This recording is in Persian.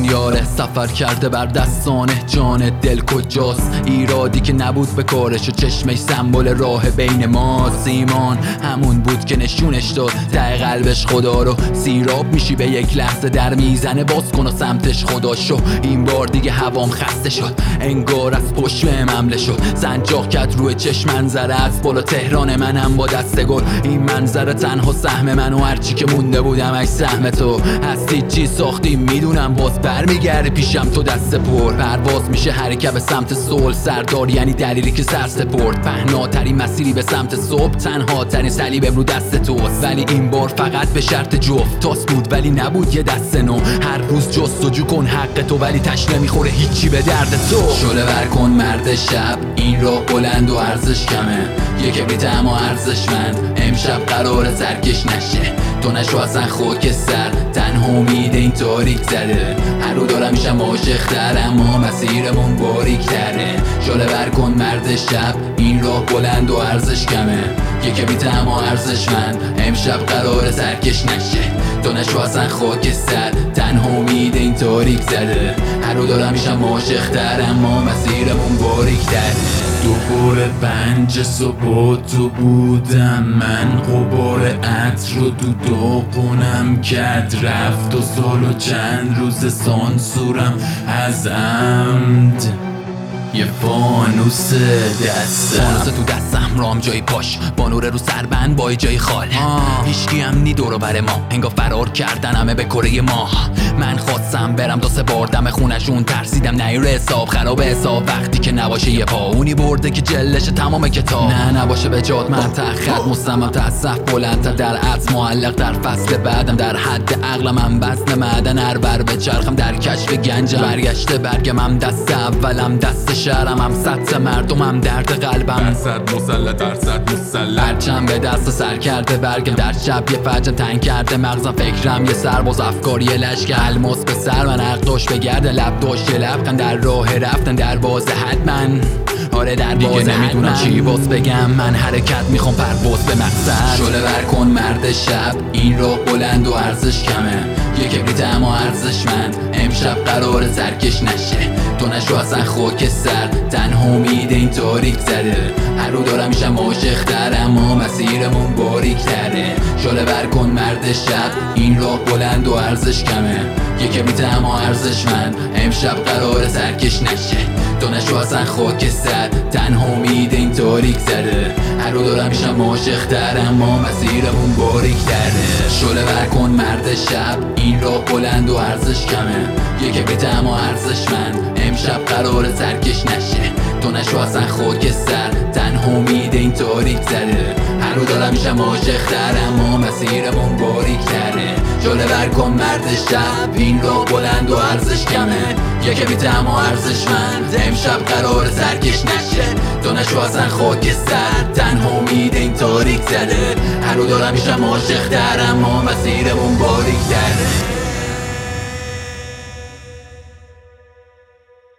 یاره سفر کرده بر دستانه جان دل کجاست؟ ایرادی که نبود به کارش و چشمش سمبل راه بین ما. ایمان همون بود که نشونش داد ته قلبش خدا رو. سیراب میشی به یک لحظه در میزنه باز کن و سمتش خدا شو. این بار دیگه هوام خسته شد انگار از پشت بهم حمله شد. سنجاق کرد روی چشم منظره از بالا تهران منم با دست گل. این منظره تنها سهم من و هرچی که مونده بودم ای سهم تو. هستی چی ساختی میدونم باز برمیگردی پیشم تو دست پر. پرواز میشه حرکت به سمت صلح سردار یعنی دلیلی که سر سپرد. پهناترین مسیری به سمت صبح تنها ترین صلیبم رو دست توست. ولی این بار فقط به شرط جفت تاس بود ولی نبود یه دست نو. هر روز جستجو کن حق تو ولی تش نمیخوره هیچی به درد تو. شعله ور کن مرد شب این راه بلند و ارزش کمه. یه کبریت اما ارزشمند امشب قراره سرکش نشه. تو نشو اصلا خاک سر تنها امید این تاریک زده. هر رو دارم میشم عاشق تر اما مسیرمون باریک تره. شعله ور کن مرد شب این راه بلند و ارزش کمه. یه کبریت اما ارزشمند امشب قراره سرکش نشه. تو نشو اصلا خاک سر تنها امید این تاریک زده. هر رو دارم میشم عاشق تر اما مسیرمون باریک تره. دوباره 5 صبح تو بودم من. غبار عطر رو تو داغونم کرد رفت و سال و چند روز سانسورم از عمد. یه فانوس دستم فانوس تو دستم رام جای پاش با نور رو سربند با جای خال. هیچکی هم نی دور و بر ما انگار فرار کردن همه به کره ما. من خواستم برم 2-3 بار دم خونشون ترسیدم نیره حساب خراب حساب. وقتی که نباشه یه پاونی برده که جلش تمام کتاب. نه نباشه به جاد من تخت مصمم تاسف بلندتر در عطر معلق در فصل بعدم در حد عقلم هم بسن معدن هر بر به چرخم در کشف گنجم. برگشته برگم هم دست اولم دست شهرم هم سطح مردمم درد قلبم. درصد مسلط درصد مسلط هرچم به دست سر کرده برگم در شب یه فجم تنگ کرده مغزم. فکرم یه سرباز افکار یه لشکر الماس به سر من عقل داشت بگرده لب داشت یه لبخند در راه رفتن دروازه حتما. آره دروازه نمیدونم چی باز بگم من حرکت میخوام پرواز به مقصد. شعله ور کن مرد شب این راه بلند و ارزش کمه. یه کبریت اما ارزشمند امشب قرار سرکش نشه. تو نشو اصلا خاک سر تنها امید این تاریک زده. هر رو دارم میشم عاشق تر اما مسیرمون باریک تره. شعله ور کن مرد شب این راه بلند و ارزش کمه. یه کبریت اما ارزشمند امشب قرار سرکش نشه. تو نشو اصلا خاک سر تنها امید این تاریک زده. هر رو دارم میشم عاشق تر اما مسیرمون باریک تره. شعله ور کن مرد شب این راه بلند و ارزش کمه. یه کبریت اما ارزشمند امشب قرار سرکش نشه. تو نشو اصلا خاک سر تنها امید این تاریک زده. هر رو دارم میشم عاشق تر اما مسیرمون باریک تره. شعله ور کن مرد شب این راه بلند و ارزش کمه. یه کبریت اما ارزشمند امشب قرار سرکش نشه. تو نشو اصلا خاک سر تنها امید این تاریک زده. هر رو دارم میشم عاشق تر اما مسیرمون باریک تره.